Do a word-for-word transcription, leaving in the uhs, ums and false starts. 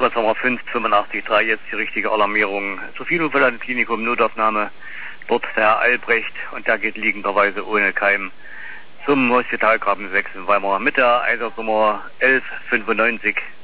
Einsatznummer fünf fünfundachtzig drei, jetzt die richtige Alarmierung. Zu viel Unfall im Klinikum, Notaufnahme. Dort der Herr Albrecht und der geht liegenderweise ohne Keim zum Hospital Graben sechs in Weimar mit der Einsatznummer elf fünfundneunzig.